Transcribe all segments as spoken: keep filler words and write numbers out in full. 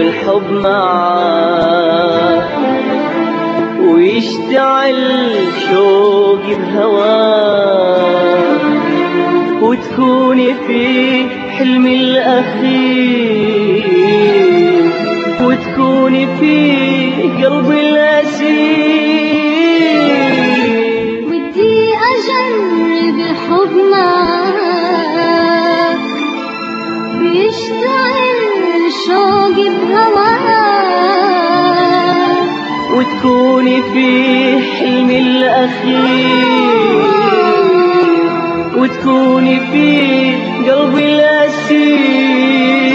بالحب معاه، ويشتعل شوقي بهواه، وتكوني في حلمي الأخير، وتكوني في قلبي الأسير. ودي أجرب الحب معاك، بيشتعل شوقي بهواك، وتكوني في حلمي الأخير، وتكوني في قلبي الأسير.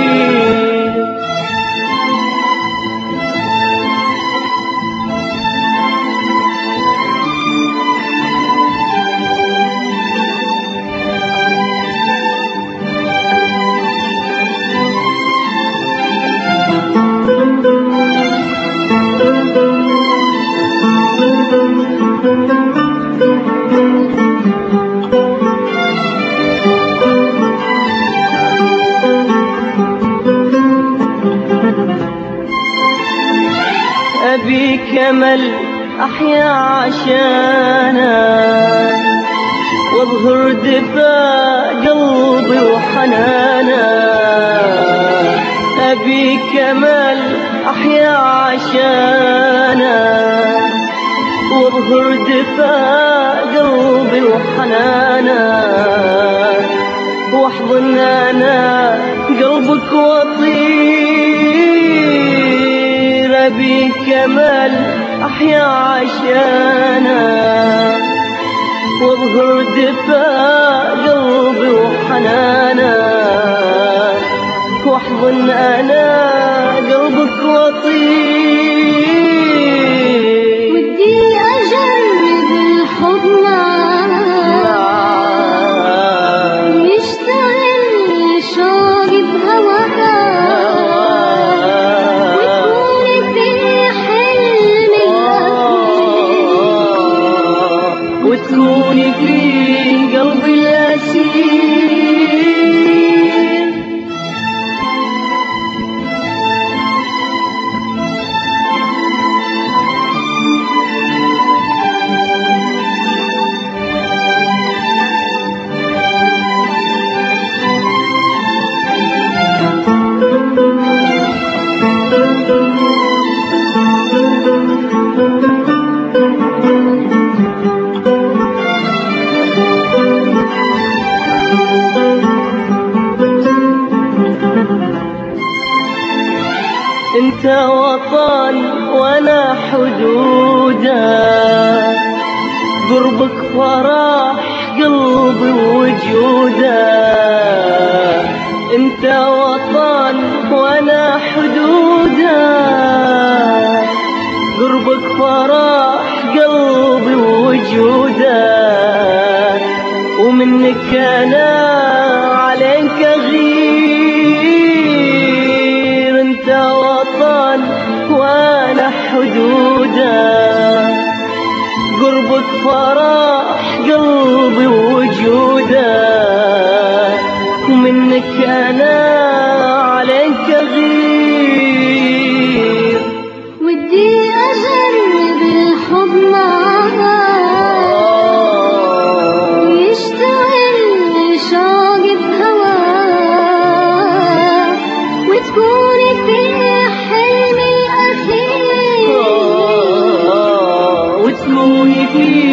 أبيك أمل أحيا عشانك، واظهر دفاء قلبي وحنانك. أبيك أمل أحيا عشانك، واظهر دفاء قلبي وحنانك، واحضن أنا قلبك وأطير. أبيك أمل أحيا عشانك، واظهر دفاء قلبي وحنانك، واحضن أنا قلبك وأطير. ودي أجرب الحب معاك، يشتعل شوقي بهواك، وتكوني في قلبي الأسير. انت وطن وانا حدودك، قربك فرح قلبي ووجودك. انت وطن وانا حدودك، قربك فرح قلبي ووجودك. ومنك انا عليك اغير، انت وطن وانا حدودك، قربك فرح قلبي ووجودك. ومنك انا عليك اغير. ودي أجرب الحب معاك، يشتعل شوقي بهواك، وتكوني في حلمي الأخير، وتكوني في